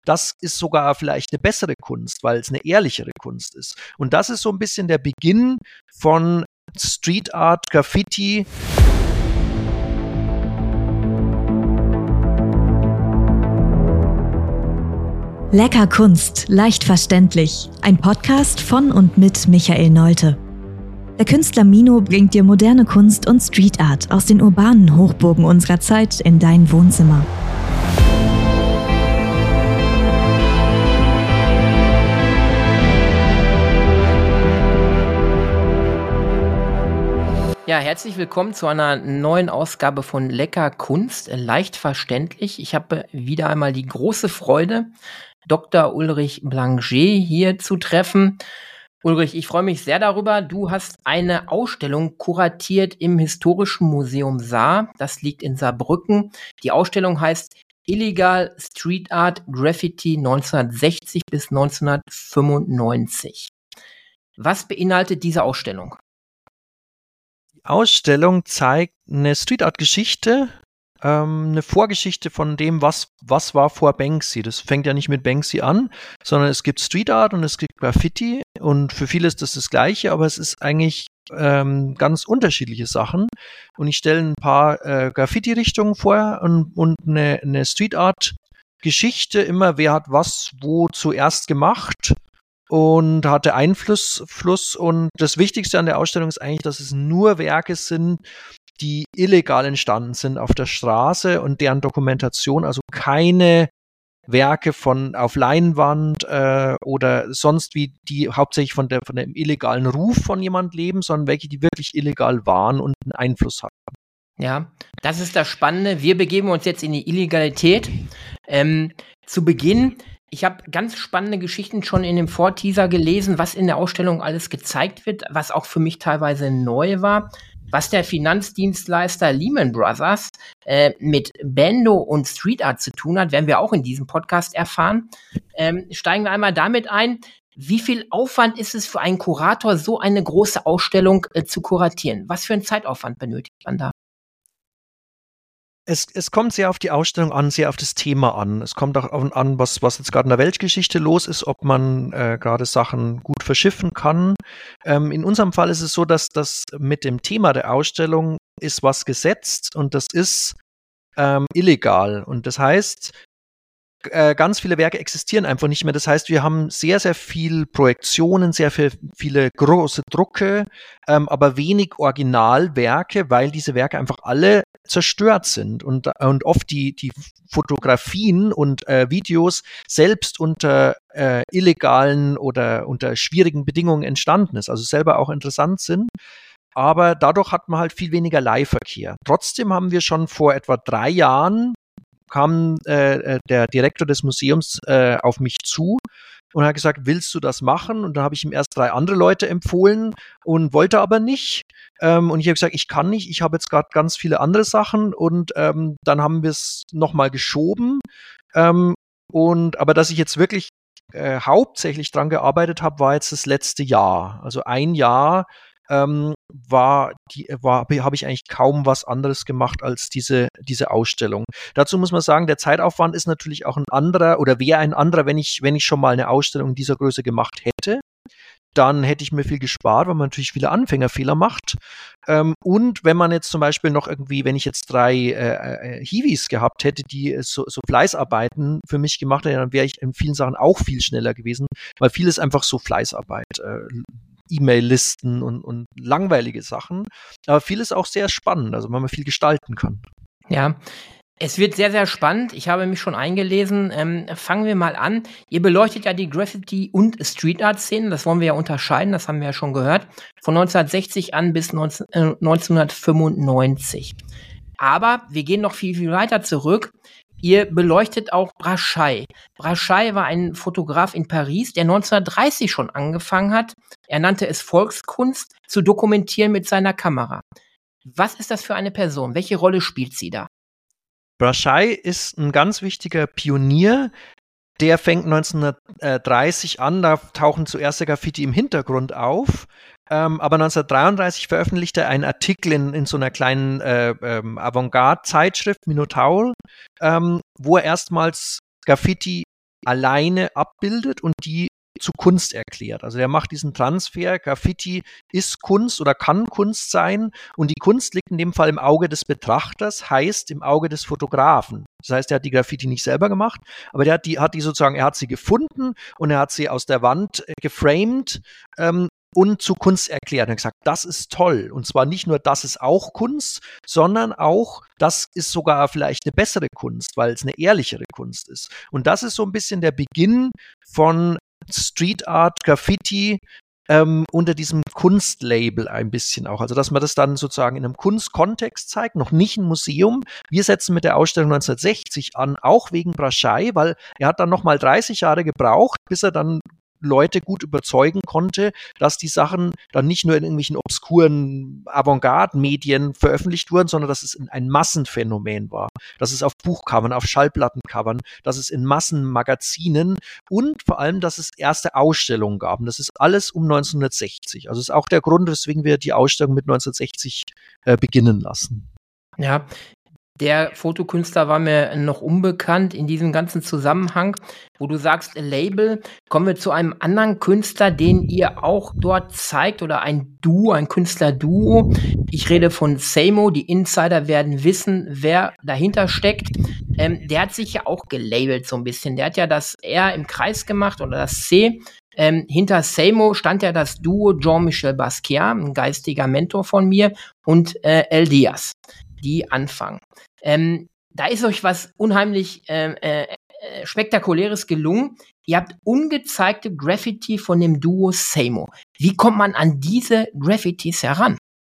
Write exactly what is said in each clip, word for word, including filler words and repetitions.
das ist sogar vielleicht eine bessere Kunst, weil es eine ehrlichere Kunst ist. Und das ist so ein bisschen der Beginn von Street Art, Graffiti. Lecker Kunst, leicht verständlich. Ein Podcast von und mit Michael Nolte. Der Künstler Mino bringt dir moderne Kunst und Street Art aus den urbanen Hochburgen unserer Zeit in dein Wohnzimmer. Ja, herzlich willkommen zu einer neuen Ausgabe von Lecker Kunst, leicht verständlich. Ich habe wieder einmal die große Freude, Doktor Ulrich Blanger hier zu treffen. Ulrich, ich freue mich sehr darüber. Du hast eine Ausstellung kuratiert im Historischen Museum Saar. Das liegt in Saarbrücken. Die Ausstellung heißt Illegal Street Art Graffiti neunzehnhundertsechzig bis neunzehnhundertfünfundneunzig. Was beinhaltet diese Ausstellung? Die Ausstellung zeigt eine Street Art Geschichte, ähm, eine Vorgeschichte von dem, was, was war vor Banksy. Das fängt ja nicht mit Banksy an, sondern es gibt Street Art und es gibt Graffiti und für viele ist das das Gleiche, aber es ist eigentlich ähm, ganz unterschiedliche Sachen. Und ich stelle ein paar äh, Graffiti-Richtungen vor und, und eine, eine Street Art Geschichte, immer wer hat was wo zuerst gemacht und hatte Einfluss Fluss. Und das Wichtigste an der Ausstellung ist eigentlich, dass es nur Werke sind, die illegal entstanden sind auf der Straße und deren Dokumentation, also keine Werke von auf Leinwand äh, oder sonst wie, die hauptsächlich von der von dem illegalen Ruf von jemand leben, sondern welche, die wirklich illegal waren und einen Einfluss hatten. Ja, das ist das Spannende. Wir begeben uns jetzt in die Illegalität. Ähm, zu Beginn, ich habe ganz spannende Geschichten schon in dem Vorteaser gelesen, was in der Ausstellung alles gezeigt wird, was auch für mich teilweise neu war. Was der Finanzdienstleister Lehman Brothers äh, mit Bando und Street Art zu tun hat, werden wir auch in diesem Podcast erfahren. Ähm, steigen wir einmal damit ein, wie viel Aufwand ist es für einen Kurator, so eine große Ausstellung äh, zu kuratieren? Was für einen Zeitaufwand benötigt man da? Es, es kommt sehr auf die Ausstellung an, sehr auf das Thema an. Es kommt auch an, was, was jetzt gerade in der Weltgeschichte los ist, ob man äh, gerade Sachen gut verschiffen kann. Ähm, in unserem Fall ist es so, dass das mit dem Thema der Ausstellung ist was gesetzt und das ist ähm, illegal. Und das heißt, äh, ganz viele Werke existieren einfach nicht mehr. Das heißt, wir haben sehr, sehr viel Projektionen, sehr viel, viele große Drucke, ähm, aber wenig Originalwerke, weil diese Werke einfach alle zerstört sind und, und oft die, die Fotografien und äh, Videos selbst unter äh, illegalen oder unter schwierigen Bedingungen entstanden ist, also selber auch interessant sind. Aber dadurch hat man halt viel weniger Leihverkehr. Trotzdem haben wir schon vor etwa drei Jahren kam äh, der Direktor des Museums äh, auf mich zu und hat gesagt, willst du das machen? Und dann habe ich ihm erst drei andere Leute empfohlen und wollte aber nicht. Ähm, und ich habe gesagt, ich kann nicht, ich habe jetzt gerade ganz viele andere Sachen und ähm, dann haben wir es nochmal geschoben. Ähm, und aber dass ich jetzt wirklich äh, hauptsächlich dran gearbeitet habe, war jetzt das letzte Jahr. Also ein Jahr ähm, war die war habe ich eigentlich kaum was anderes gemacht als diese diese Ausstellung. Dazu muss man sagen, der Zeitaufwand ist natürlich auch ein anderer oder wäre ein anderer, wenn ich wenn ich schon mal eine Ausstellung dieser Größe gemacht hätte. Dann hätte ich mir viel gespart, weil man natürlich viele Anfängerfehler macht. Ähm, und wenn man jetzt zum Beispiel noch irgendwie, wenn ich jetzt drei äh, äh, Hiwis gehabt hätte, die so, so Fleißarbeiten für mich gemacht hätten, dann wäre ich in vielen Sachen auch viel schneller gewesen, weil vieles einfach so Fleißarbeit, äh, E-Mail-Listen und, und langweilige Sachen. Aber vieles auch sehr spannend, also weil man viel gestalten kann. Ja, es wird sehr, sehr spannend. Ich habe mich schon eingelesen. Ähm, fangen wir mal an. Ihr beleuchtet ja die Graffiti- und Street-Art-Szenen. Das wollen wir ja unterscheiden, das haben wir ja schon gehört. Von neunzehnhundertsechzig an bis neunzehnhundertfünfundneunzig. Aber wir gehen noch viel, viel weiter zurück. Ihr beleuchtet auch Braschai. Braschai war ein Fotograf in Paris, der neunzehnhundertdreißig schon angefangen hat. Er nannte es Volkskunst, zu dokumentieren mit seiner Kamera. Was ist das für eine Person? Welche Rolle spielt sie da? Braschai ist ein ganz wichtiger Pionier. Der fängt neunzehnhundertdreißig an, da tauchen zuerst der Graffiti im Hintergrund auf. Ähm, aber neunzehnhundertdreiunddreißig veröffentlicht er einen Artikel in, in so einer kleinen äh, ähm, Avantgarde-Zeitschrift, Minotaur, ähm, wo er erstmals Graffiti alleine abbildet und die zu Kunst erklärt. Also der macht diesen Transfer, Graffiti ist Kunst oder kann Kunst sein und die Kunst liegt in dem Fall im Auge des Betrachters, heißt im Auge des Fotografen. Das heißt, er hat die Graffiti nicht selber gemacht, aber der hat die, hat die sozusagen, er hat sie gefunden und er hat sie aus der Wand äh, geframed ähm, und zu Kunst erklärt. Er hat gesagt, das ist toll. Und zwar nicht nur, das ist auch Kunst, sondern auch, das ist sogar vielleicht eine bessere Kunst, weil es eine ehrlichere Kunst ist. Und das ist so ein bisschen der Beginn von Street Art, Graffiti ähm, unter diesem Kunstlabel ein bisschen auch. Also, dass man das dann sozusagen in einem Kunstkontext zeigt, noch nicht ein Museum. Wir setzen mit der Ausstellung neunzehnhundertsechzig an, auch wegen Braschai, weil er hat dann nochmal dreißig Jahre gebraucht, bis er dann Leute gut überzeugen konnte, dass die Sachen dann nicht nur in irgendwelchen obskuren Avantgarde-Medien veröffentlicht wurden, sondern dass es ein Massenphänomen war. Dass es auf Buchcovern, auf Schallplattencovern, dass es in Massenmagazinen und vor allem, dass es erste Ausstellungen gab. Und das ist alles um neunzehnhundertsechzig. Also das ist auch der Grund, weswegen wir die Ausstellung mit neunzehnhundertsechzig äh, beginnen lassen. Ja, der Fotokünstler war mir noch unbekannt in diesem ganzen Zusammenhang, wo du sagst, Label. Kommen wir zu einem anderen Künstler, den ihr auch dort zeigt, oder ein Duo, ein Künstlerduo. Ich rede von Samo. Die Insider werden wissen, wer dahinter steckt. Ähm, der hat sich ja auch gelabelt so ein bisschen. Der hat ja das R im Kreis gemacht oder das C. Ähm, hinter Samo stand ja das Duo Jean-Michel Basquiat, ein geistiger Mentor von mir, und äh, El Diaz, die anfangen. Ähm, da ist euch was unheimlich äh, äh, Spektakuläres gelungen. Ihr habt ungezeigte Graffiti von dem Duo Samo. Wie kommt man an diese Graffitis heran?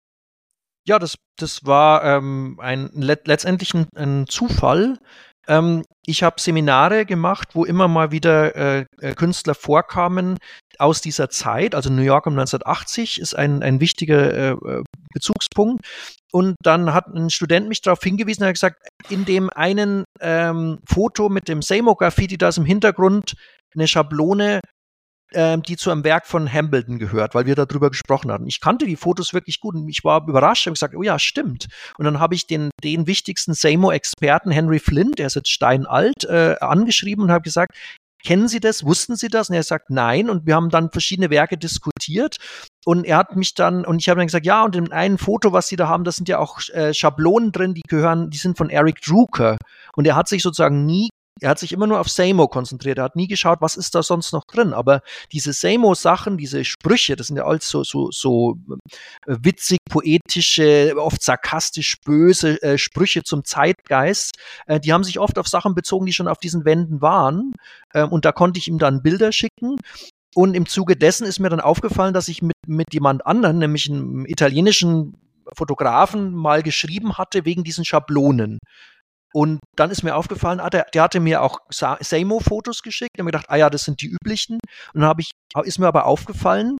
Ja, das, das war ähm, ein, let, letztendlich ein, ein Zufall. Ähm, ich habe Seminare gemacht, wo immer mal wieder äh, Künstler vorkamen aus dieser Zeit. Also New York um neunzehnhundertachtzig ist ein, ein wichtiger äh, Bezugspunkt. Und dann hat ein Student mich darauf hingewiesen und hat gesagt, in dem einen ähm, Foto mit dem Samo-Graffiti, da ist im Hintergrund eine Schablone, ähm, die zu einem Werk von Hambledon gehört, weil wir darüber gesprochen hatten. Ich kannte die Fotos wirklich gut und ich war überrascht und gesagt, oh ja, stimmt. Und dann habe ich den, den wichtigsten Samo-Experten, Henry Flint, der ist jetzt steinalt, äh, angeschrieben und habe gesagt, kennen Sie das? Wussten Sie das? Und er sagt, nein. Und wir haben dann verschiedene Werke diskutiert. Und er hat mich dann, und ich habe dann gesagt, ja, und in einem Foto, was Sie da haben, das sind ja auch äh, Schablonen drin, die gehören, die sind von Eric Drucker. Und er hat sich sozusagen nie, er hat sich immer nur auf Samo konzentriert. Er hat nie geschaut, was ist da sonst noch drin. Aber diese Samo-Sachen, diese Sprüche, das sind ja alles so, so, so äh, witzig, poetische, oft sarkastisch böse äh, Sprüche zum Zeitgeist. Äh, die haben sich oft auf Sachen bezogen, die schon auf diesen Wänden waren. Äh, und da konnte ich ihm dann Bilder schicken. Und im Zuge dessen ist mir dann aufgefallen, dass ich mit, mit jemand anderen, nämlich einem italienischen Fotografen, mal geschrieben hatte wegen diesen Schablonen. Und dann ist mir aufgefallen, ah, der, der hatte mir auch Samo-Fotos geschickt. Ich habe mir gedacht, ah ja, das sind die üblichen. Und dann habe ich, ist mir aber aufgefallen,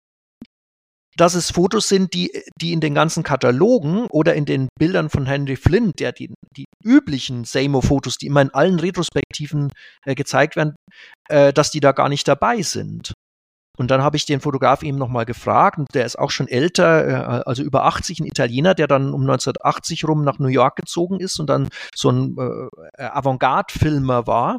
dass es Fotos sind, die, die in den ganzen Katalogen oder in den Bildern von Henry Flint, der die, die üblichen Samo-Fotos, die immer in allen Retrospektiven äh, gezeigt werden, äh, dass die da gar nicht dabei sind. Und dann habe ich den Fotograf eben nochmal gefragt, und der ist auch schon älter, also über achtzig, ein Italiener, der dann um neunzehnhundertachtzig rum nach New York gezogen ist und dann so ein äh, Avantgarde-Filmer war.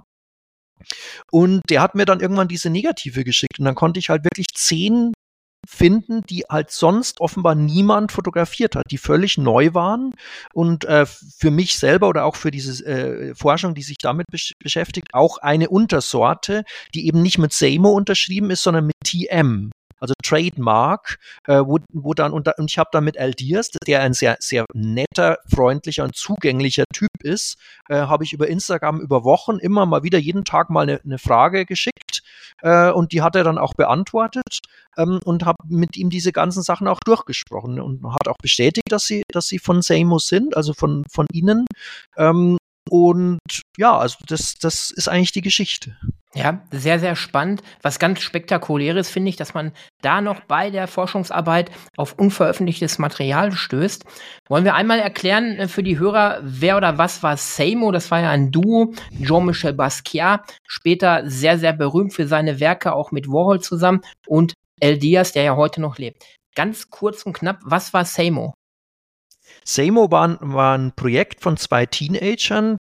Und der hat mir dann irgendwann diese Negative geschickt und dann konnte ich halt wirklich zehn finden, die halt sonst offenbar niemand fotografiert hat, die völlig neu waren und äh, für mich selber oder auch für diese äh, Forschung, die sich damit besch- beschäftigt, auch eine Untersorte, die eben nicht mit Samo unterschrieben ist, sondern mit T M. Also Trademark, äh, wo, wo dann, und, und ich habe dann mit El Diaz, der ein sehr, sehr netter, freundlicher und zugänglicher Typ ist, äh, habe ich über Instagram über Wochen immer mal wieder jeden Tag mal eine, eine Frage geschickt äh, und die hat er dann auch beantwortet ähm, und habe mit ihm diese ganzen Sachen auch durchgesprochen und hat auch bestätigt, dass sie, dass sie von Samo sind, also von, von ihnen. Ähm, und ja, also das, das ist eigentlich die Geschichte. Ja, sehr, sehr spannend. Was ganz Spektakuläres finde ich, dass man da noch bei der Forschungsarbeit auf unveröffentlichtes Material stößt. Wollen wir einmal erklären für die Hörer, wer oder was war Samo? Das war ja ein Duo, Jean-Michel Basquiat, später sehr, sehr berühmt für seine Werke, auch mit Warhol zusammen, und El Diaz, der ja heute noch lebt. Ganz kurz und knapp, was war Samo? Samo war ein, war ein Projekt von zwei Teenagern,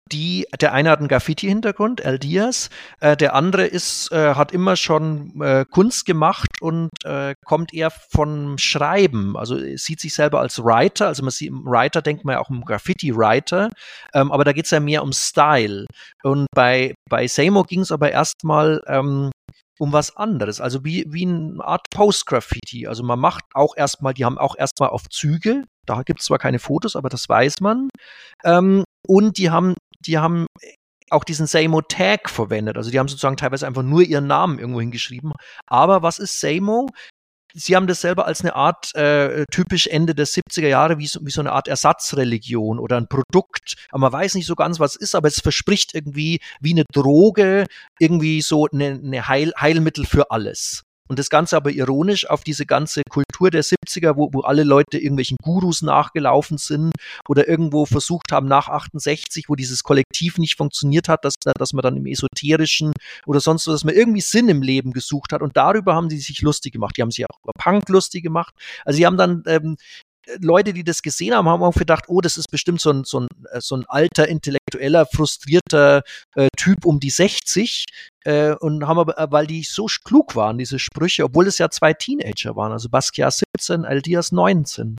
Die, der eine hat einen Graffiti-Hintergrund, El Diaz, äh, der andere ist, äh, hat immer schon äh, Kunst gemacht und äh, kommt eher von Schreiben, also sieht sich selber als Writer, also man sieht, im Writer denkt man ja auch um Graffiti-Writer, ähm, aber da geht es ja mehr um Style. Und bei, bei Samo ging es aber erstmal ähm, um was anderes, also wie, wie eine Art Post-Graffiti. Also man macht auch erstmal, die haben auch erstmal auf Züge, da gibt es zwar keine Fotos, aber das weiß man. Ähm, und die haben Die haben auch diesen Samo-Tag verwendet. Also die haben sozusagen teilweise einfach nur ihren Namen irgendwo hingeschrieben. Aber was ist Samo? Sie haben das selber als eine Art äh, typisch Ende der siebziger Jahre, wie so, wie so eine Art Ersatzreligion oder ein Produkt. Aber man weiß nicht so ganz, was es ist, aber es verspricht irgendwie wie eine Droge, irgendwie so eine, eine Heil, Heilmittel für alles. Und das Ganze aber ironisch auf diese ganze Kultur der siebziger, wo, wo alle Leute irgendwelchen Gurus nachgelaufen sind oder irgendwo versucht haben nach achtundsechzig, wo dieses Kollektiv nicht funktioniert hat, dass, dass man dann im Esoterischen oder sonst was, dass man irgendwie Sinn im Leben gesucht hat. Und darüber haben die sich lustig gemacht. Die haben sich auch über Punk lustig gemacht. Also die haben dann ähm, Leute, die das gesehen haben, haben auch gedacht, oh, das ist bestimmt so ein, so ein, so ein alter, intellektueller, frustrierter äh, Typ um die sechzig äh, und haben aber, weil die so klug waren, diese Sprüche, obwohl es ja zwei Teenager waren, also Basquiat siebzehn, El Diaz neunzehn.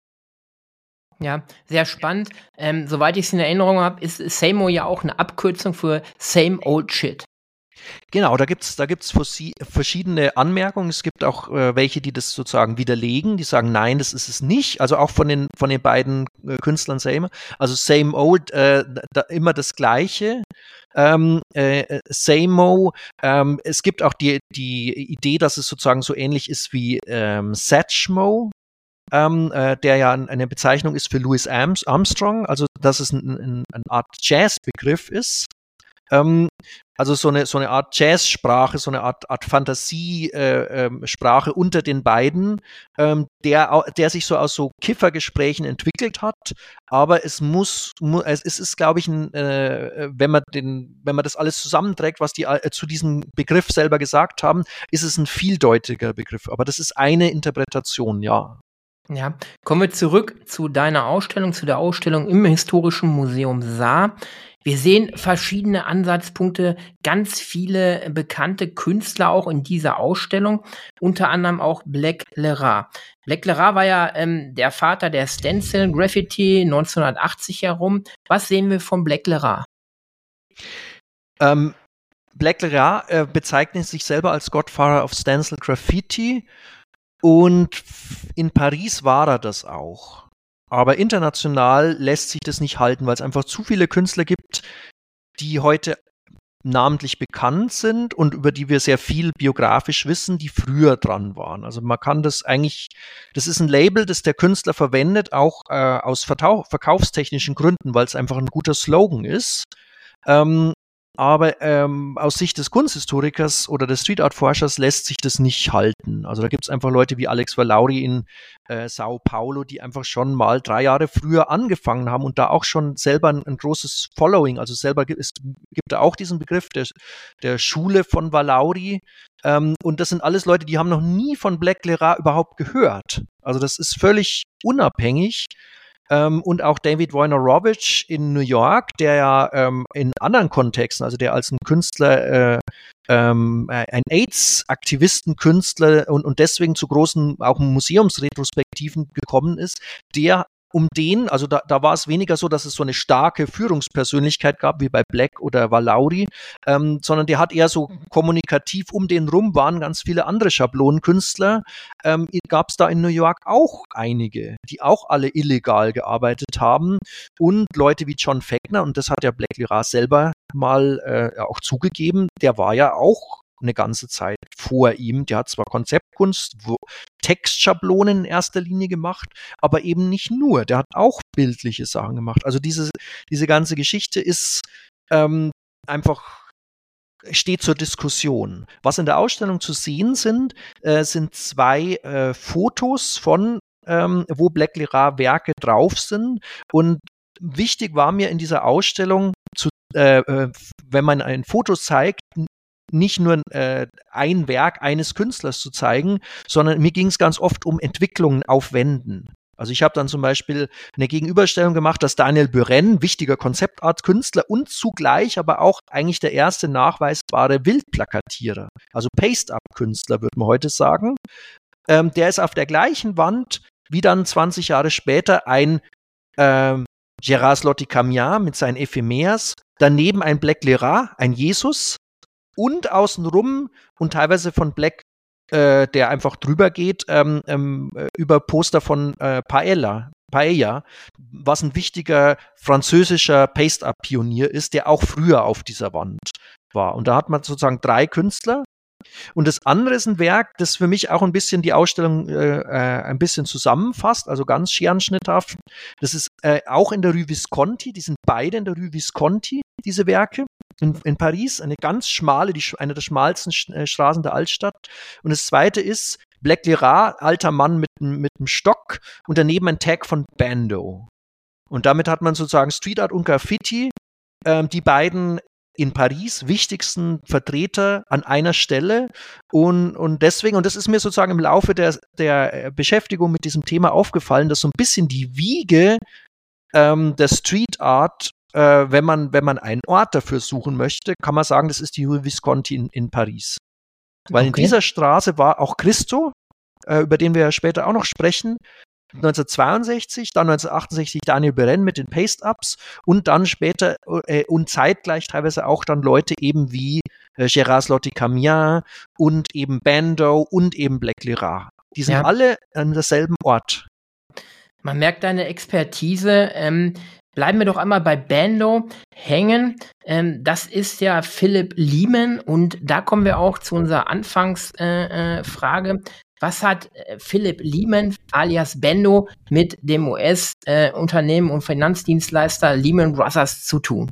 Ja, sehr spannend. Ähm, soweit ich es in Erinnerung habe, ist Samo ja auch eine Abkürzung für Same Old Shit. Genau, da gibt's da gibt's verschiedene Anmerkungen. Es gibt auch äh, welche, die das sozusagen widerlegen, die sagen, nein, das ist es nicht. Also auch von den von den beiden äh, Künstlern Same. Also Same Old, äh, da, immer das Gleiche. Ähm, äh, Samo. Ähm, es gibt auch die die Idee, dass es sozusagen so ähnlich ist wie ähm, Satchmo. Ähm, äh, der ja eine Bezeichnung ist für Louis Armstrong. Also dass es ein, ein, eine Art Jazzbegriff ist. Ähm, also so eine so eine Art Jazzsprache, so eine Art Art Fantasiesprache äh, ähm, unter den beiden, ähm, der der sich so aus so Kiffergesprächen entwickelt hat. Aber es muss, mu- es ist, glaube ich, ein, äh, wenn man den, wenn man das alles zusammenträgt, was die äh, zu diesem Begriff selber gesagt haben, ist es ein vieldeutiger Begriff. Aber das ist eine Interpretation, ja. Ja, kommen wir zurück zu deiner Ausstellung, zu der Ausstellung im Historischen Museum Saar. Wir sehen verschiedene Ansatzpunkte, ganz viele bekannte Künstler auch in dieser Ausstellung, unter anderem auch Black Lerat. Black Lerat war ja ähm, der Vater der Stencil Graffiti neunzehnhundertachtzig herum. Was sehen wir von Black Lerat? Ähm, Black Lerat äh, bezeichnet sich selber als Godfather of Stencil Graffiti. Und in Paris war er das auch. Aber international lässt sich das nicht halten, weil es einfach zu viele Künstler gibt, die heute namentlich bekannt sind und über die wir sehr viel biografisch wissen, die früher dran waren. Also man kann das eigentlich, das ist ein Label, das der Künstler verwendet, auch äh, aus vertau- verkaufstechnischen Gründen, weil es einfach ein guter Slogan ist. Ähm, Aber ähm, aus Sicht des Kunsthistorikers oder des Street Art Forschers lässt sich das nicht halten. Also da gibt es einfach Leute wie Alex Valauri in äh, Sao Paulo, die einfach schon mal drei Jahre früher angefangen haben und da auch schon selber ein, ein großes Following, also selber gibt es gibt da auch diesen Begriff der, der Schule von Valauri. Ähm, und das sind alles Leute, die haben noch nie von Black Lerat überhaupt gehört. Also das ist völlig unabhängig. Ähm, und auch David Wojnarowicz in New York, der ja ähm, in anderen Kontexten, also der als ein Künstler, äh, ähm, ein AIDS-Aktivisten-Künstler und, und deswegen zu großen auch Museumsretrospektiven gekommen ist, der um den, also da, da war es weniger so, dass es so eine starke Führungspersönlichkeit gab, wie bei Black oder Valauri, ähm, sondern der hat eher so kommunikativ um den rum, waren ganz viele andere Schablonenkünstler. Ähm, gab es da in New York auch einige, die auch alle illegal gearbeitet haben und Leute wie John Fechner, und das hat ja Black Lerat selber mal äh, auch zugegeben, der war ja auch eine ganze Zeit vor ihm. Der hat zwar Konzeptkunst, Textschablonen in erster Linie gemacht, aber eben nicht nur. Der hat auch bildliche Sachen gemacht. Also diese, diese ganze Geschichte ist ähm, einfach, steht zur Diskussion. Was in der Ausstellung zu sehen sind, äh, sind zwei äh, Fotos von, ähm, wo Black Lerat Werke drauf sind. Und wichtig war mir in dieser Ausstellung, zu, äh, äh, wenn man ein Foto zeigt, nicht nur äh, ein Werk eines Künstlers zu zeigen, sondern mir ging es ganz oft um Entwicklungen auf Wänden. Also ich habe dann zum Beispiel eine Gegenüberstellung gemacht, dass Daniel Buren, wichtiger Konzeptart-Künstler und zugleich aber auch eigentlich der erste nachweisbare Wildplakatierer, also Paste-Up-Künstler, würde man heute sagen, ähm, der ist auf der gleichen Wand wie dann zwanzig Jahre später ein ähm, Gérard Slotty-Camian mit seinen Ephemeres, daneben ein Black Lera, ein Jesus und außenrum und teilweise von Black, äh, der einfach drüber geht, ähm, ähm, über Poster von äh, Paella, Paella, was ein wichtiger französischer Paste-Up-Pionier ist, der auch früher auf dieser Wand war. Und da hat man sozusagen drei Künstler. Und das andere ist ein Werk, das für mich auch ein bisschen die Ausstellung äh, äh, ein bisschen zusammenfasst, also ganz scherenschnitthaft. Das ist äh, auch in der Rue Visconti, die sind beide in der Rue Visconti, diese Werke, in, in Paris, eine ganz schmale, die, eine der schmalsten äh, Straßen der Altstadt. Und das zweite ist Black Lera, alter Mann mit, mit einem Stock und daneben ein Tag von Bando. Und damit hat man sozusagen Street Art und Graffiti, ähm, die beiden in Paris wichtigsten Vertreter an einer Stelle und, und deswegen, und das ist mir sozusagen im Laufe der, der Beschäftigung mit diesem Thema aufgefallen, dass so ein bisschen die Wiege ähm, der Street Art, äh, wenn man, wenn man einen Ort dafür suchen möchte, kann man sagen, das ist die Rue Visconti in, in Paris. Weil okay. in dieser Straße war auch Christo, äh, über den wir ja später auch noch sprechen, neunzehnhundertzweiundsechzig, dann neunzehnhundertachtundsechzig Daniel Buren mit den Paste-Ups und dann später äh, und zeitgleich teilweise auch dann Leute eben wie äh, Gérard Slotty-Camian und eben Bando und eben Black Lera. Die sind ja alle an derselben Ort. Man merkt deine Expertise. Ähm, bleiben wir doch einmal bei Bando hängen. Ähm, das ist ja Philipp Liemen und da kommen wir auch zu unserer Anfangsfrage. Äh, Was hat äh, Philipp Liemen alias Bando mit dem U S-Unternehmen äh, und Finanzdienstleister Lehman Brothers zu tun?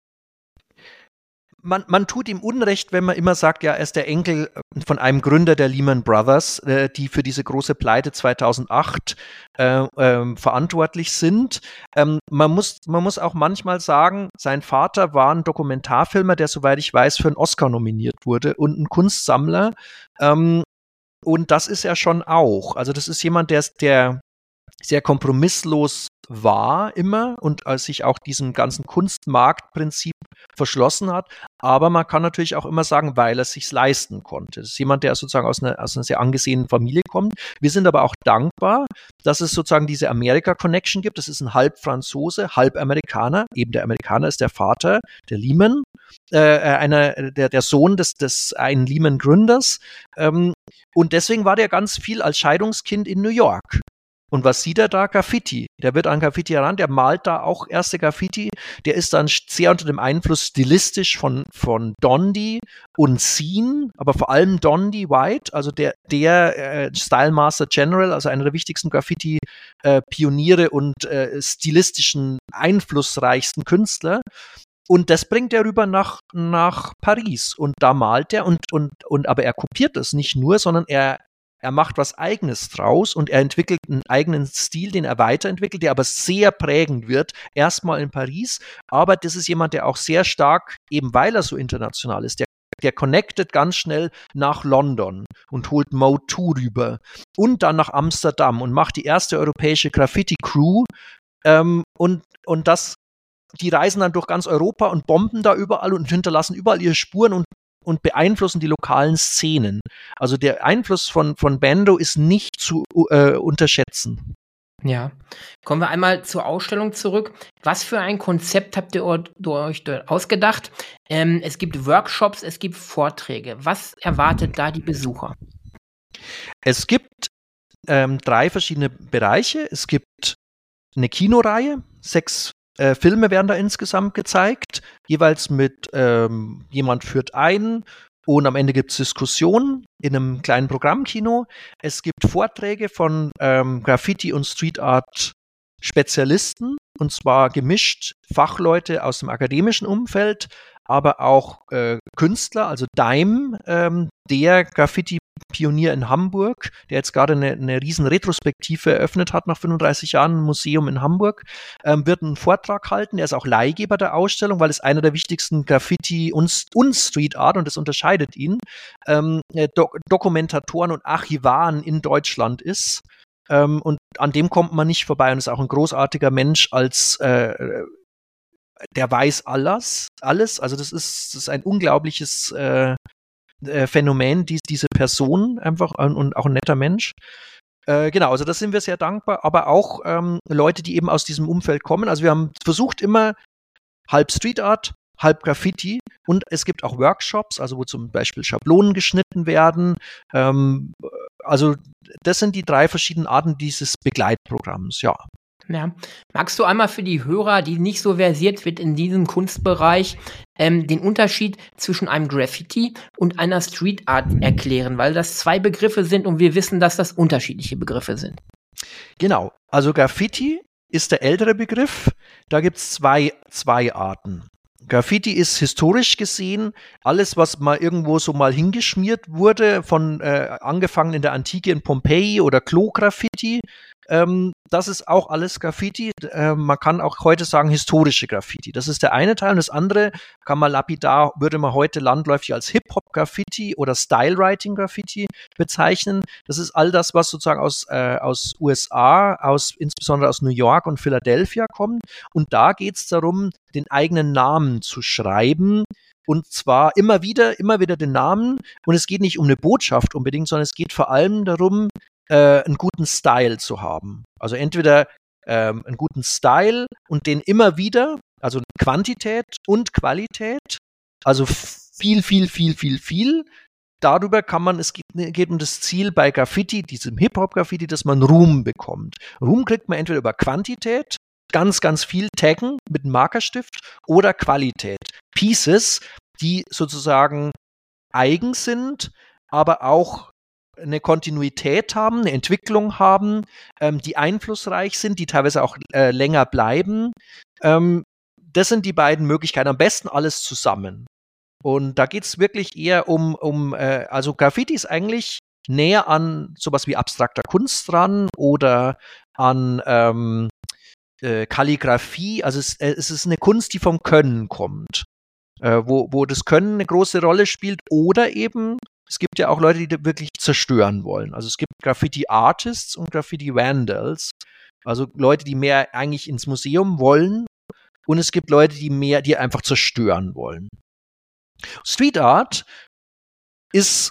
Man, man tut ihm Unrecht, wenn man immer sagt, ja, er ist der Enkel von einem Gründer der Lehman Brothers, äh, die für diese große Pleite zweitausendacht äh, äh, verantwortlich sind. Ähm, man muss, man muss auch manchmal sagen, sein Vater war ein Dokumentarfilmer, der, soweit ich weiß, für einen Oscar nominiert wurde und ein Kunstsammler. Ähm, Und das ist er schon auch. Also das ist jemand, der, der sehr kompromisslos war immer und äh, sich auch diesem ganzen Kunstmarktprinzip verschlossen hat. Aber man kann natürlich auch immer sagen, weil er es sich leisten konnte. Das ist jemand, der sozusagen aus einer, aus einer sehr angesehenen Familie kommt. Wir sind aber auch dankbar, dass es sozusagen diese America-Connection gibt. Das ist ein halb Franzose, halb Amerikaner. Eben der Amerikaner ist der Vater, der Lehman, äh, einer, der, der Sohn des, des einen Lehman-Gründers. Ähm, und deswegen war der ganz viel als Scheidungskind in New York. Und was sieht er da? Graffiti. Der wird an Graffiti heran, der malt da auch erste Graffiti. Der ist dann sehr unter dem Einfluss stilistisch von, von Dondi und Scene, aber vor allem Dondi White, also der, der äh, Style Master General, also einer der wichtigsten Graffiti-Pioniere äh, und äh, stilistischen, einflussreichsten Künstler. Und das bringt er rüber nach, nach Paris. Und da malt er, und, und, und, aber er kopiert das nicht nur, sondern er Er macht was Eigenes draus und er entwickelt einen eigenen Stil, den er weiterentwickelt, der aber sehr prägend wird. Erstmal in Paris, aber das ist jemand, der auch sehr stark, eben weil er so international ist, der, der connectet ganz schnell nach London und holt Mode zwei rüber und dann nach Amsterdam und macht die erste europäische Graffiti-Crew ähm, und, und das, die reisen dann durch ganz Europa und bomben da überall und hinterlassen überall ihre Spuren und und beeinflussen die lokalen Szenen. Also der Einfluss von, von Bando ist nicht zu äh, unterschätzen. Ja, kommen wir einmal zur Ausstellung zurück. Was für ein Konzept habt ihr euch dort ausgedacht? Ähm, es gibt Workshops, es gibt Vorträge. Was erwartet da die Besucher? Es gibt ähm, drei verschiedene Bereiche. Es gibt eine Kinoreihe, sechs Äh, Filme werden da insgesamt gezeigt, jeweils mit ähm, jemand führt ein und am Ende gibt es Diskussionen in einem kleinen Programmkino. Es gibt Vorträge von ähm, Graffiti- und Street Art-Spezialisten und zwar gemischt Fachleute aus dem akademischen Umfeld, aber auch äh, Künstler, also Daim, ähm, der Graffiti-Pionier in Hamburg, der jetzt gerade eine, eine riesen Retrospektive eröffnet hat nach fünfunddreißig Jahren, ein Museum in Hamburg, ähm, wird einen Vortrag halten. Er ist auch Leihgeber der Ausstellung, weil es einer der wichtigsten Graffiti- und, und Street Art, und das unterscheidet ihn, ähm, Do- Dokumentatoren und Archivaren in Deutschland ist. Ähm, und an dem kommt man nicht vorbei und ist auch ein großartiger Mensch als äh, der weiß alles, alles. Also das ist, das ist ein unglaubliches äh, äh, Phänomen, die, diese Person einfach und, und auch ein netter Mensch. Äh, genau, also das sind wir sehr dankbar, aber auch ähm, Leute, die eben aus diesem Umfeld kommen. Also wir haben versucht immer halb Street Art, halb Graffiti und es gibt auch Workshops, also wo zum Beispiel Schablonen geschnitten werden. Ähm, also das sind die drei verschiedenen Arten dieses Begleitprogramms, ja. Ja. Magst du einmal für die Hörer, die nicht so versiert sind in diesem Kunstbereich, ähm, den Unterschied zwischen einem Graffiti und einer Street Art erklären, weil das zwei Begriffe sind und wir wissen, dass das unterschiedliche Begriffe sind. Genau, also Graffiti ist der ältere Begriff, da gibt es zwei, zwei Arten. Graffiti ist historisch gesehen alles, was mal irgendwo so mal hingeschmiert wurde, von äh, angefangen in der Antike in Pompeji oder Klo-Graffiti. Ähm, das ist auch alles Graffiti. Äh, man kann auch heute sagen historische Graffiti. Das ist der eine Teil. Und das andere kann man lapidar, würde man heute landläufig als Hip-Hop-Graffiti oder Style-Writing-Graffiti bezeichnen. Das ist all das, was sozusagen aus, äh, aus U S A, aus, insbesondere aus New York und Philadelphia kommt. Und da geht es darum, den eigenen Namen zu schreiben. Und zwar immer wieder, immer wieder den Namen. Und es geht nicht um eine Botschaft unbedingt, sondern es geht vor allem darum, äh, einen guten Style zu haben. Also entweder ähm, einen guten Style und den immer wieder, also Quantität und Qualität, also viel, viel, viel, viel, viel. Darüber kann man, es geht, geht um das Ziel bei Graffiti, diesem Hip-Hop-Graffiti, dass man Ruhm bekommt. Ruhm kriegt man entweder über Quantität, ganz, ganz viel taggen mit einem Markerstift oder Qualität. Pieces, die sozusagen eigen sind, aber auch eine Kontinuität haben, eine Entwicklung haben, ähm, die einflussreich sind, die teilweise auch äh, länger bleiben. Ähm, das sind die beiden Möglichkeiten. Am besten alles zusammen. Und da geht es wirklich eher um, um äh, also Graffiti ist eigentlich näher an sowas wie abstrakter Kunst dran oder an ähm, äh, Kalligraphie. Also es, äh, es ist eine Kunst, die vom Können kommt. Äh, wo, wo das Können eine große Rolle spielt oder eben es gibt ja auch Leute, die wirklich zerstören wollen. Also es gibt Graffiti-Artists und Graffiti-Vandals. Also Leute, die mehr eigentlich ins Museum wollen. Und es gibt Leute, die mehr, die einfach zerstören wollen. Street Art ist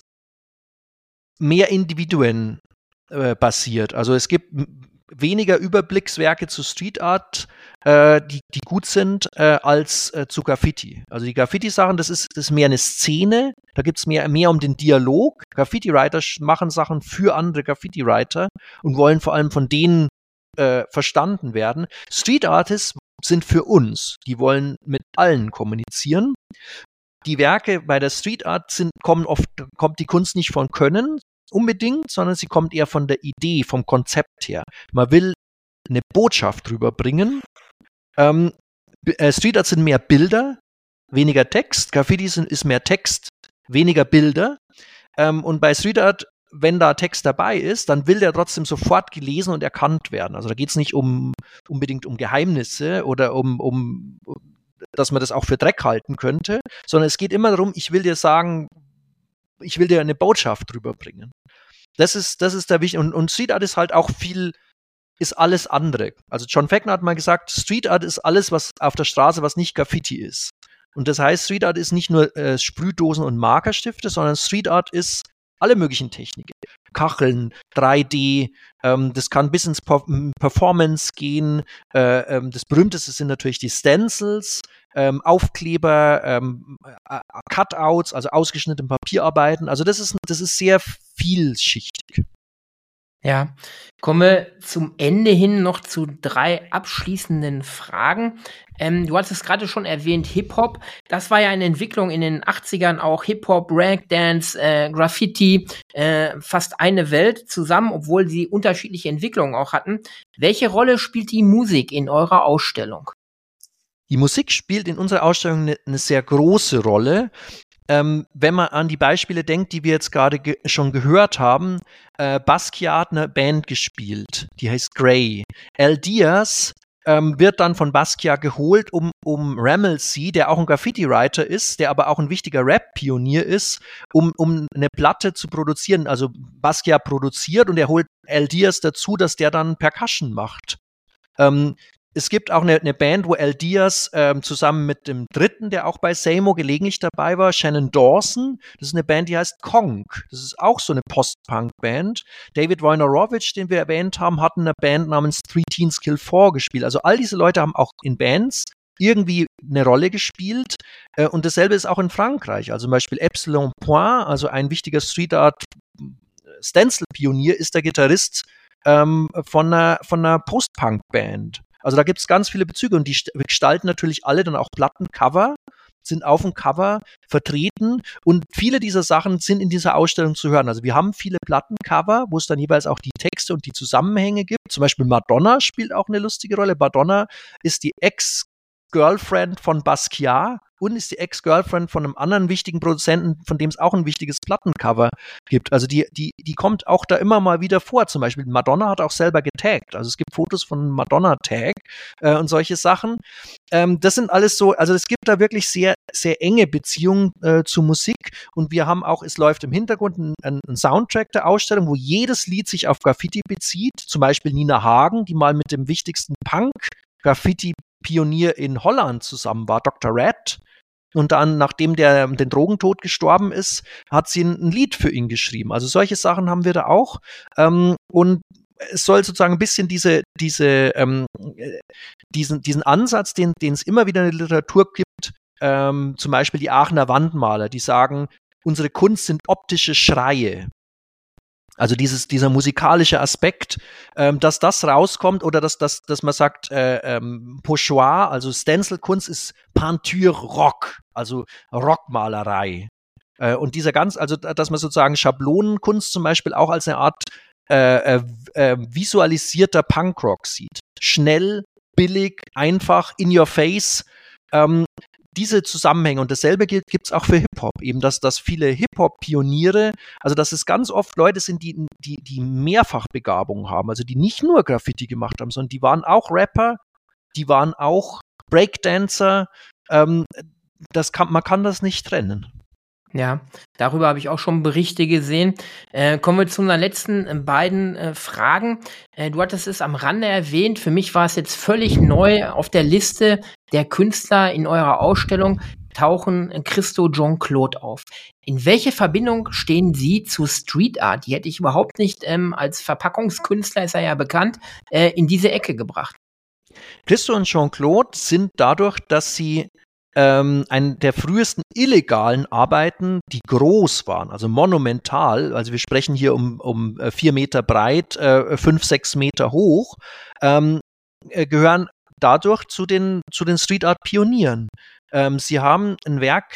mehr Individuen äh, basiert. Also es gibt m- weniger Überblickswerke zu Street Art, äh, die, die gut sind, äh, als äh, zu Graffiti. Also die Graffiti-Sachen, das ist, das ist mehr eine Szene, da gibt es mehr, mehr um den Dialog. Graffiti-Writer machen Sachen für andere Graffiti-Writer und wollen vor allem von denen äh, verstanden werden. Street Artists sind für uns, die wollen mit allen kommunizieren. Die Werke bei der Street Art sind, kommen oft, kommt die Kunst nicht von Können, unbedingt, sondern sie kommt eher von der Idee, vom Konzept her. Man will eine Botschaft rüberbringen. Ähm, äh, Street Art sind mehr Bilder, weniger Text. Graffiti sind, ist mehr Text, weniger Bilder. Ähm, und bei Street Art, wenn da Text dabei ist, dann will der trotzdem sofort gelesen und erkannt werden. Also da geht es nicht um unbedingt um Geheimnisse oder um, um, dass man das auch für Dreck halten könnte, sondern es geht immer darum, ich will dir sagen, ich will dir eine Botschaft rüberbringen. Das ist, das ist der wichtige. Und, und Street Art ist halt auch viel, ist alles andere. Also John Fackner hat mal gesagt, Street Art ist alles, was auf der Straße, was nicht Graffiti ist. Und das heißt, Street Art ist nicht nur äh, Sprühdosen und Markerstifte, sondern Street Art ist alle möglichen Techniken. Kacheln, drei D, ähm, das kann bis ins Performance gehen. Äh, ähm, das berühmteste sind natürlich die Stencils, ähm, Aufkleber, ähm, äh, Cutouts, also ausgeschnittene Papierarbeiten. Also das ist, das ist sehr vielschichtig. Ja, komme zum Ende hin noch zu drei abschließenden Fragen. Ähm, du hast es gerade schon erwähnt, Hip-Hop. Das war ja eine Entwicklung in den achtzigern, auch Hip-Hop, Breakdance, äh, Graffiti, äh, fast eine Welt zusammen, obwohl sie unterschiedliche Entwicklungen auch hatten. Welche Rolle spielt die Musik in eurer Ausstellung? Die Musik spielt in unserer Ausstellung eine, eine sehr große Rolle. Ähm, wenn man an die Beispiele denkt, die wir jetzt gerade ge- schon gehört haben, äh, Basquiat hat eine Band gespielt, die heißt Grey. El Diaz ähm, wird dann von Basquiat geholt, um, um Rammellsey, der auch ein Graffiti-Writer ist, der aber auch ein wichtiger Rap-Pionier ist, um, um eine Platte zu produzieren. Also Basquiat produziert und er holt Al Diaz dazu, dass der dann Percussion macht. Ähm, Es gibt auch eine, eine Band, wo Al Diaz ähm, zusammen mit dem Dritten, der auch bei Samo gelegentlich dabei war, Shannon Dawson, das ist eine Band, die heißt Konk. Das ist auch so eine Post-Punk-Band. David Wojnarowicz, den wir erwähnt haben, hat in einer Band namens Three Teens Kill Four gespielt. Also all diese Leute haben auch in Bands irgendwie eine Rolle gespielt. Äh, und dasselbe ist auch in Frankreich. Also zum Beispiel Epsilon Point, also ein wichtiger Street Art Stencil-Pionier, ist der Gitarrist ähm, von einer, von einer Post-Punk-Band. Also da gibt es ganz viele Bezüge und die gestalten natürlich alle dann auch Plattencover, sind auf dem Cover vertreten und viele dieser Sachen sind in dieser Ausstellung zu hören. Also wir haben viele Plattencover, wo es dann jeweils auch die Texte und die Zusammenhänge gibt. Zum Beispiel Madonna spielt auch eine lustige Rolle. Madonna ist die Ex-Girlfriend von Basquiat und ist die Ex-Girlfriend von einem anderen wichtigen Produzenten, von dem es auch ein wichtiges Plattencover gibt. Also die, die, die kommt auch da immer mal wieder vor. Zum Beispiel Madonna hat auch selber getaggt. Also es gibt Fotos von Madonna-Tag äh, und solche Sachen. Ähm, das sind alles so, also es gibt da wirklich sehr, sehr enge Beziehungen äh, zu Musik und wir haben auch, es läuft im Hintergrund ein, ein Soundtrack der Ausstellung, wo jedes Lied sich auf Graffiti bezieht. Zum Beispiel Nina Hagen, die mal mit dem wichtigsten Punk-Graffiti-Pionier in Holland zusammen war, Doktor Red. Und dann, nachdem der den Drogentod gestorben ist, hat sie ein, ein Lied für ihn geschrieben. Also solche Sachen haben wir da auch. Ähm, und es soll sozusagen ein bisschen diese, diese, ähm, diesen, diesen Ansatz, den, den es immer wieder in der Literatur gibt, ähm, zum Beispiel die Aachener Wandmaler, die sagen, unsere Kunst sind optische Schreie. Also dieses, dieser musikalische Aspekt, ähm, dass das rauskommt oder dass, dass, dass man sagt, äh, ähm, Pochoir, also Stencil-Kunst ist Peinture Rock, also Rockmalerei. Äh, und dieser ganz, also dass man sozusagen Schablonenkunst zum Beispiel auch als eine Art äh, äh, äh, visualisierter Punkrock sieht. Schnell, billig, einfach, in your face. Ähm, diese Zusammenhänge und dasselbe gilt gibt's auch für Hip-Hop, eben dass, dass viele Hip-Hop-Pioniere, also dass es ganz oft Leute sind, die, die, die Mehrfachbegabung haben, also die nicht nur Graffiti gemacht haben, sondern die waren auch Rapper, die waren auch Breakdancer, ähm, das kann, man kann das nicht trennen. Ja, darüber habe ich auch schon Berichte gesehen. Äh, kommen wir zu unseren letzten äh, beiden äh, Fragen. Äh, du hattest es am Rande erwähnt. Für mich war es jetzt völlig neu. Auf der Liste der Künstler in eurer Ausstellung tauchen äh, Christo Jean-Claude auf. In welche Verbindung stehen Sie zu Street Art? Die hätte ich überhaupt nicht ähm, als Verpackungskünstler, ist er ja bekannt, äh, in diese Ecke gebracht. Christo und Jean-Claude sind dadurch, dass sie Ähm, einen der frühesten illegalen Arbeiten, die groß waren, also monumental, also wir sprechen hier um, um vier Meter breit, äh, fünf, sechs Meter hoch, ähm, äh, gehören dadurch zu den, zu den Street Art Pionieren. Ähm, sie haben ein Werk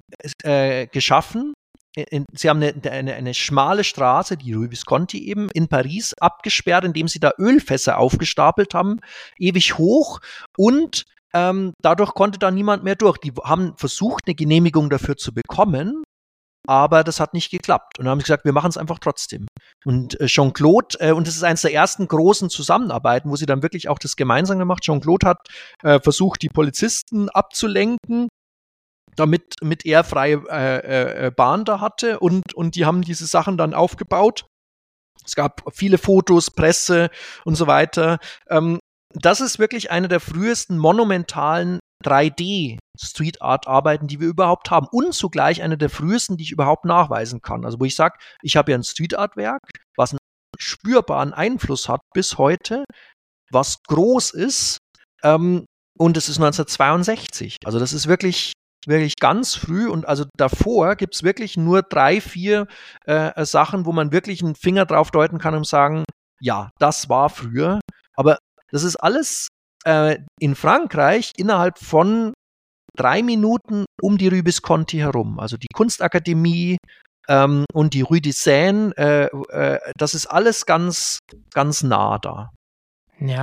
äh, geschaffen, in, sie haben eine, eine, eine schmale Straße, die Rue Visconti eben, in Paris abgesperrt, indem sie da Ölfässer aufgestapelt haben, ewig hoch und Ähm, dadurch konnte da niemand mehr durch. Die haben versucht, eine Genehmigung dafür zu bekommen, aber das hat nicht geklappt. Und dann haben sie gesagt, wir machen es einfach trotzdem. Und äh, Jean-Claude, äh, und das ist eines der ersten großen Zusammenarbeiten, wo sie dann wirklich auch das gemeinsam gemacht. Jean-Claude hat äh, versucht, die Polizisten abzulenken, damit mit er freie äh, äh, Bahn da hatte. Und, und die haben diese Sachen dann aufgebaut. Es gab viele Fotos, Presse und so weiter. Ähm, Das ist wirklich eine der frühesten monumentalen drei D-Street-Art-Arbeiten, die wir überhaupt haben. Und zugleich eine der frühesten, die ich überhaupt nachweisen kann. Also wo ich sage, ich habe ja ein Street-Art-Werk, was einen spürbaren Einfluss hat bis heute, was groß ist. Ähm, und es ist neunzehnhundertzweiundsechzig. Also das ist wirklich, wirklich ganz früh. Und also davor gibt es wirklich nur drei, vier äh, Sachen, wo man wirklich einen Finger drauf deuten kann und sagen, ja, das war früher. Aber das ist alles äh, in Frankreich innerhalb von drei Minuten um die Rue Visconti herum. Also die Kunstakademie ähm, und die Rue de Seine, äh, äh, das ist alles ganz, ganz nah da. Ja,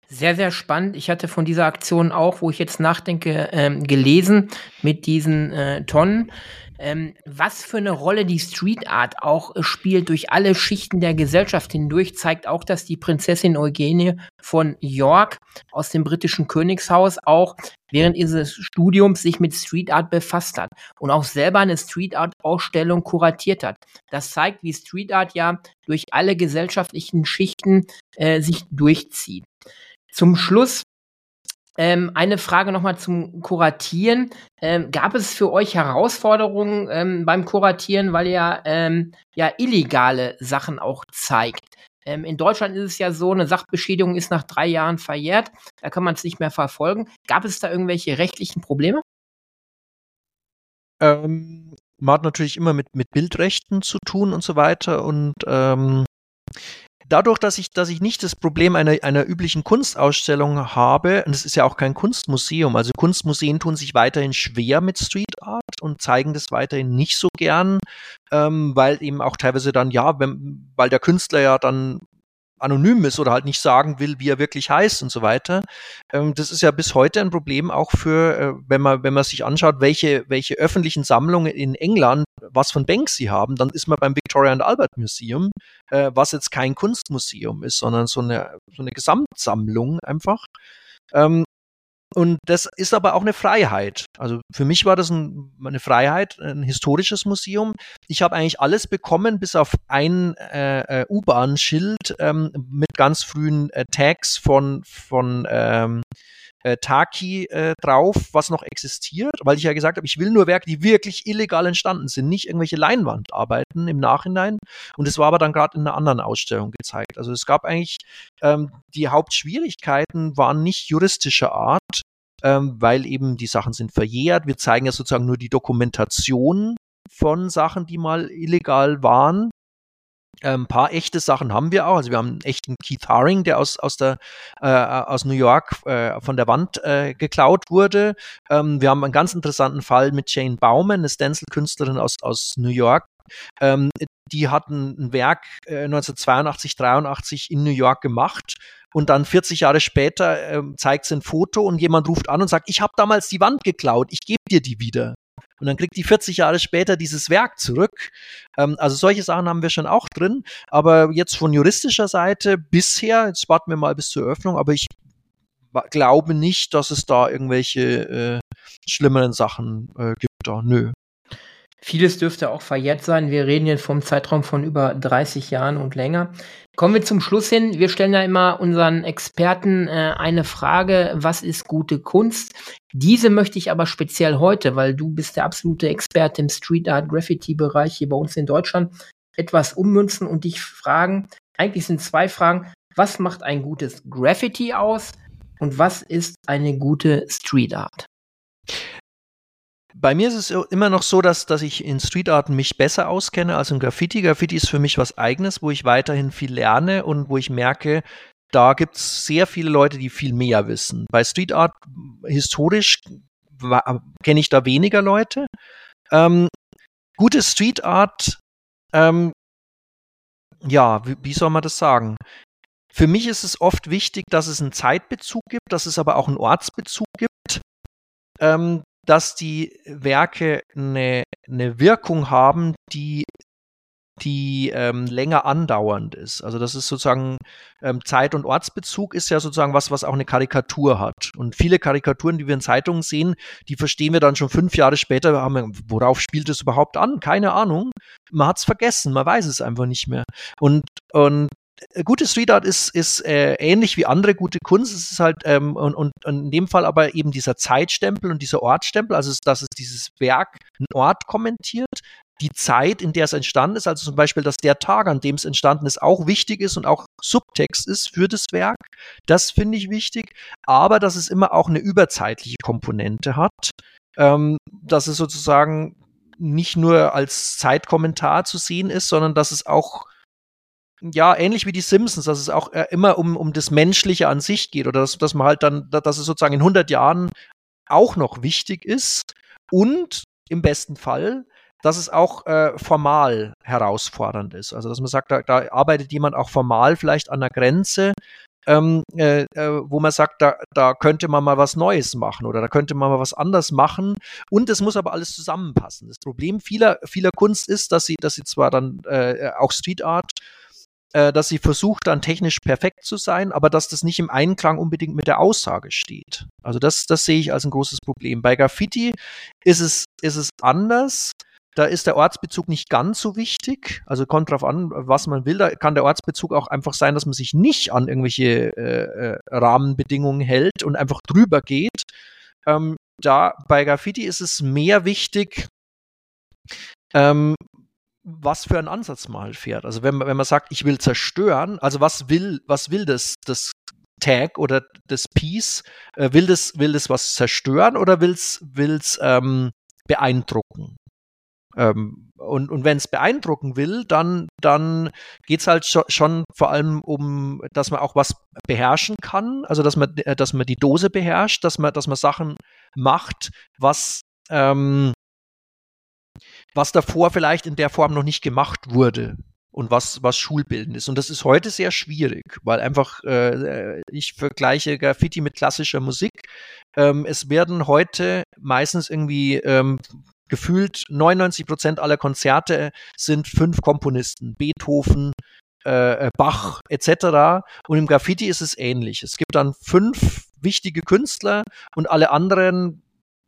Sehr, sehr spannend. Ich hatte von dieser Aktion auch, wo ich jetzt nachdenke, ähm, gelesen mit diesen äh, Tonnen. Ähm, was für eine Rolle die Street Art auch äh, spielt durch alle Schichten der Gesellschaft hindurch, zeigt auch, dass die Prinzessin Eugenie von York aus dem britischen Königshaus auch während ihres Studiums sich mit Street Art befasst hat und auch selber eine Street Art Ausstellung kuratiert hat. Das zeigt, wie Street Art ja durch alle gesellschaftlichen Schichten äh, sich durchzieht. Zum Schluss ähm, eine Frage nochmal zum Kuratieren. Ähm, gab es für euch Herausforderungen ähm, beim Kuratieren, weil ihr ähm, ja illegale Sachen auch zeigt? Ähm, in Deutschland ist es ja so, eine Sachbeschädigung ist nach drei Jahren verjährt, da kann man es nicht mehr verfolgen. Gab es da irgendwelche rechtlichen Probleme? Ähm, man hat natürlich immer mit, mit Bildrechten zu tun und so weiter und ähm, dadurch, dass ich, dass ich nicht das Problem einer, einer üblichen Kunstausstellung habe, und es ist ja auch kein Kunstmuseum, also Kunstmuseen tun sich weiterhin schwer mit Street Art und zeigen das weiterhin nicht so gern, ähm, weil eben auch teilweise dann, ja, wenn, weil der Künstler ja dann anonym ist oder halt nicht sagen will, wie er wirklich heißt und so weiter. Ähm, das ist ja bis heute ein Problem auch für, äh, wenn man, wenn man sich anschaut, welche, welche öffentlichen Sammlungen in England was von Banksy haben, dann ist man beim Victoria and Albert Museum, äh, was jetzt kein Kunstmuseum ist, sondern so eine, so eine Gesamtsammlung einfach. Ähm, Und das ist aber auch eine Freiheit. Also für mich war das ein, eine Freiheit, ein historisches Museum. Ich habe eigentlich alles bekommen, bis auf ein äh, äh, U-Bahn-Schild ähm, mit ganz frühen äh, Tags von, von ähm, äh, Taki äh, drauf, was noch existiert, weil ich ja gesagt habe, ich will nur Werke, die wirklich illegal entstanden sind, nicht irgendwelche Leinwandarbeiten im Nachhinein. Und es war aber dann gerade in einer anderen Ausstellung gezeigt. Also es gab eigentlich, ähm, die Hauptschwierigkeiten waren nicht juristischer Art, ähm, weil eben die Sachen sind verjährt. Wir zeigen ja sozusagen nur die Dokumentation von Sachen, die mal illegal waren. Ein ähm, paar echte Sachen haben wir auch. Also wir haben einen echten Keith Haring, der aus, aus, der, äh, aus New York äh, von der Wand äh, geklaut wurde. Ähm, wir haben einen ganz interessanten Fall mit Jane Bauman, eine Stencil-Künstlerin aus, aus New York. Ähm, die hat ein, ein Werk äh, neunzehnhundertzweiundachtzig, dreiundachtzig in New York gemacht. Und dann vierzig Jahre später äh, zeigt sie ein Foto und jemand ruft an und sagt, ich habe damals die Wand geklaut, ich gebe dir die wieder. Und dann kriegt die vierzig Jahre später dieses Werk zurück. Ähm, also solche Sachen haben wir schon auch drin. Aber jetzt von juristischer Seite bisher, jetzt warten wir mal bis zur Eröffnung, aber ich glaube nicht, dass es da irgendwelche äh, schlimmeren Sachen äh, gibt. Da. Nö. Vieles dürfte auch verjährt sein. Wir reden jetzt vom Zeitraum von über dreißig Jahren und länger. Kommen wir zum Schluss hin. Wir stellen ja immer unseren Experten äh, eine Frage, was ist gute Kunst? Diese möchte ich aber speziell heute, weil du bist der absolute Experte im Street Art Graffiti Bereich hier bei uns in Deutschland, etwas ummünzen und dich fragen. Eigentlich sind zwei Fragen. Was macht ein gutes Graffiti aus? Und was ist eine gute Street Art? Bei mir ist es immer noch so, dass, dass ich in Street Art mich besser auskenne als in Graffiti. Graffiti ist für mich was Eigenes, wo ich weiterhin viel lerne und wo ich merke, da gibt es sehr viele Leute, die viel mehr wissen. Bei Street Art historisch kenne ich da weniger Leute. Ähm, gute Street Art, ähm, ja, wie, wie soll man das sagen? Für mich ist es oft wichtig, dass es einen Zeitbezug gibt, dass es aber auch einen Ortsbezug gibt. Ähm, dass die Werke eine, eine Wirkung haben, die, die ähm, länger andauernd ist. Also das ist sozusagen ähm, Zeit- und Ortsbezug ist ja sozusagen was, was auch eine Karikatur hat. Und viele Karikaturen, die wir in Zeitungen sehen, die verstehen wir dann schon fünf Jahre später, haben wir, worauf spielt es überhaupt an? Keine Ahnung. Man hat es vergessen, man weiß es einfach nicht mehr. Und, und gute Street Art ist, ist äh, ähnlich wie andere gute Kunst. Es ist halt, ähm, und, und, und in dem Fall aber eben dieser Zeitstempel und dieser Ortsstempel, also dass es dieses Werk einen Ort kommentiert, die Zeit, in der es entstanden ist, also zum Beispiel, dass der Tag, an dem es entstanden ist, auch wichtig ist und auch Subtext ist für das Werk. Das finde ich wichtig, aber dass es immer auch eine überzeitliche Komponente hat, ähm, dass es sozusagen nicht nur als Zeitkommentar zu sehen ist, sondern dass es auch ja, ähnlich wie die Simpsons, dass es auch äh, immer um, um das Menschliche an sich geht oder dass, dass man halt dann, dass es sozusagen in hundert Jahren auch noch wichtig ist und im besten Fall, dass es auch äh, formal herausfordernd ist. Also dass man sagt, da, da arbeitet jemand auch formal vielleicht an der Grenze, ähm, äh, äh, wo man sagt, da, da könnte man mal was Neues machen oder da könnte man mal was anders machen. Und es muss aber alles zusammenpassen. Das Problem vieler, vieler Kunst ist, dass sie, dass sie zwar dann äh, auch Street Art, äh, dass sie versucht, dann technisch perfekt zu sein, aber dass das nicht im Einklang unbedingt mit der Aussage steht. Also das, das sehe ich als ein großes Problem. Bei Graffiti ist es, ist es anders. Da ist der Ortsbezug nicht ganz so wichtig. Also kommt drauf an, was man will. Da kann der Ortsbezug auch einfach sein, dass man sich nicht an irgendwelche äh, Rahmenbedingungen hält und einfach drüber geht. Ähm, da bei Graffiti ist es mehr wichtig, ähm, was für einen Ansatz man halt fährt. Also wenn man, wenn man sagt, ich will zerstören, also was will, was will das, das Tag oder das Piece? Äh, will das, will das was zerstören oder will's, will's ähm, beeindrucken? Ähm, und und wenn es beeindrucken will, dann, dann geht es halt schon, schon vor allem um, dass man auch was beherrschen kann, also dass man, dass man die Dose beherrscht, dass man, dass man Sachen macht, was, ähm, was davor vielleicht in der Form noch nicht gemacht wurde und was, was schulbildend ist. Und das ist heute sehr schwierig, weil einfach, äh, ich vergleiche Graffiti mit klassischer Musik. Ähm, es werden heute meistens irgendwie ähm, gefühlt neunundneunzig Prozent aller Konzerte sind fünf Komponisten, Beethoven, äh, Bach et cetera. Und im Graffiti ist es ähnlich. Es gibt dann fünf wichtige Künstler und alle anderen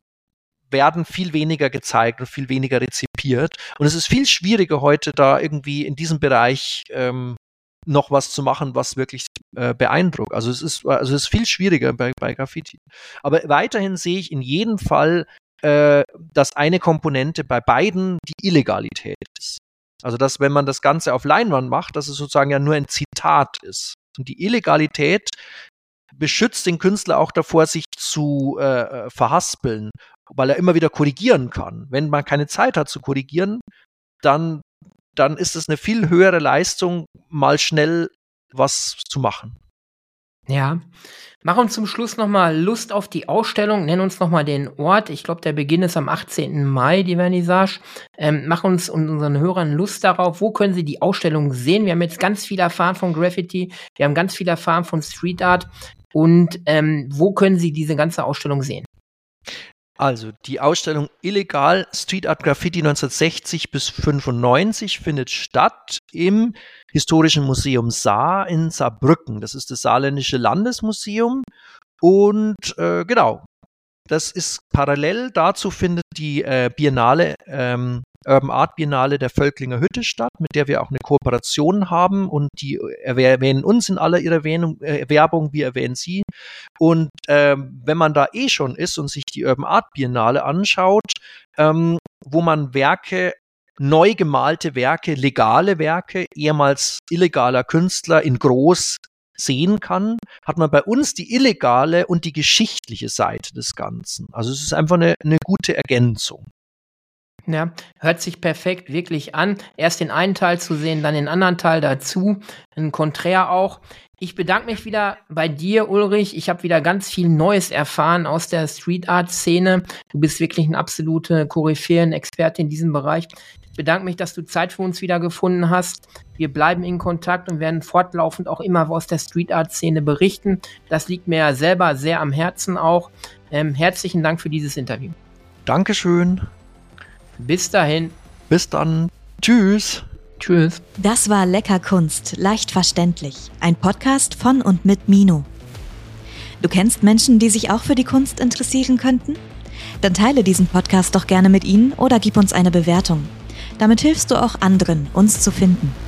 werden viel weniger gezeigt und viel weniger rezipiert. Und es ist viel schwieriger heute, da irgendwie in diesem Bereich ähm, noch was zu machen, was wirklich äh, beeindruckt. Also es ist, also es ist viel schwieriger bei, bei Graffiti. Aber weiterhin sehe ich in jedem Fall, äh, dass eine Komponente bei beiden die Illegalität ist. Also dass, wenn man das Ganze auf Leinwand macht, dass es sozusagen ja nur ein Zitat ist. Und die Illegalität beschützt den Künstler auch davor, sich zu äh, verhaspeln, weil er immer wieder korrigieren kann. Wenn man keine Zeit hat zu korrigieren, dann, dann ist es eine viel höhere Leistung, mal schnell was zu machen. Ja, mach uns zum Schluss nochmal Lust auf die Ausstellung, nenn uns nochmal den Ort. Ich glaube, der Beginn ist am achtzehnten Mai, die Vernissage. Ähm, mach uns und unseren Hörern Lust darauf. Wo können sie die Ausstellung sehen? Wir haben jetzt ganz viel erfahren von Graffiti, wir haben ganz viel erfahren von Street Art. Und ähm, wo können sie diese ganze Ausstellung sehen? Also die Ausstellung Illegal Street Art Graffiti neunzehnhundertsechzig bis fünfundneunzig findet statt im Historischen Museum Saar in Saarbrücken. Das ist das Saarländische Landesmuseum. Und äh, genau, das ist parallel dazu findet die äh, Biennale, ähm, Urban Art Biennale der Völklinger Hütte statt, mit der wir auch eine Kooperation haben und die erwähnen uns in aller ihrer Erwähnung, äh, Werbung, wir erwähnen sie. Und ähm, wenn man da eh schon ist und sich die Urban Art Biennale anschaut, ähm, wo man Werke, neu gemalte Werke, legale Werke, ehemals illegaler Künstler in groß sehen kann, hat man bei uns die illegale und die geschichtliche Seite des Ganzen. Also es ist einfach eine, eine gute Ergänzung. Ja, hört sich perfekt wirklich an. Erst den einen Teil zu sehen, dann den anderen Teil dazu. Ein Konträr auch. Ich bedanke mich wieder bei dir, Ulrich. Ich habe wieder ganz viel Neues erfahren aus der Street-Art-Szene. Du bist wirklich eine absolute Koryphäe, ein Experte in diesem Bereich. Ich bedanke mich, dass du Zeit für uns wieder gefunden hast. Wir bleiben in Kontakt und werden fortlaufend auch immer aus der Street-Art-Szene berichten. Das liegt mir ja selber sehr am Herzen auch. Ähm, herzlichen Dank für dieses Interview. Dankeschön. Bis dahin. Bis dann. Tschüss. Tschüss. Das war Lecker Kunst, leicht verständlich. Ein Podcast von und mit Mino. Du kennst Menschen, die sich auch für die Kunst interessieren könnten? Dann teile diesen Podcast doch gerne mit ihnen oder gib uns eine Bewertung. Damit hilfst du auch anderen, uns zu finden.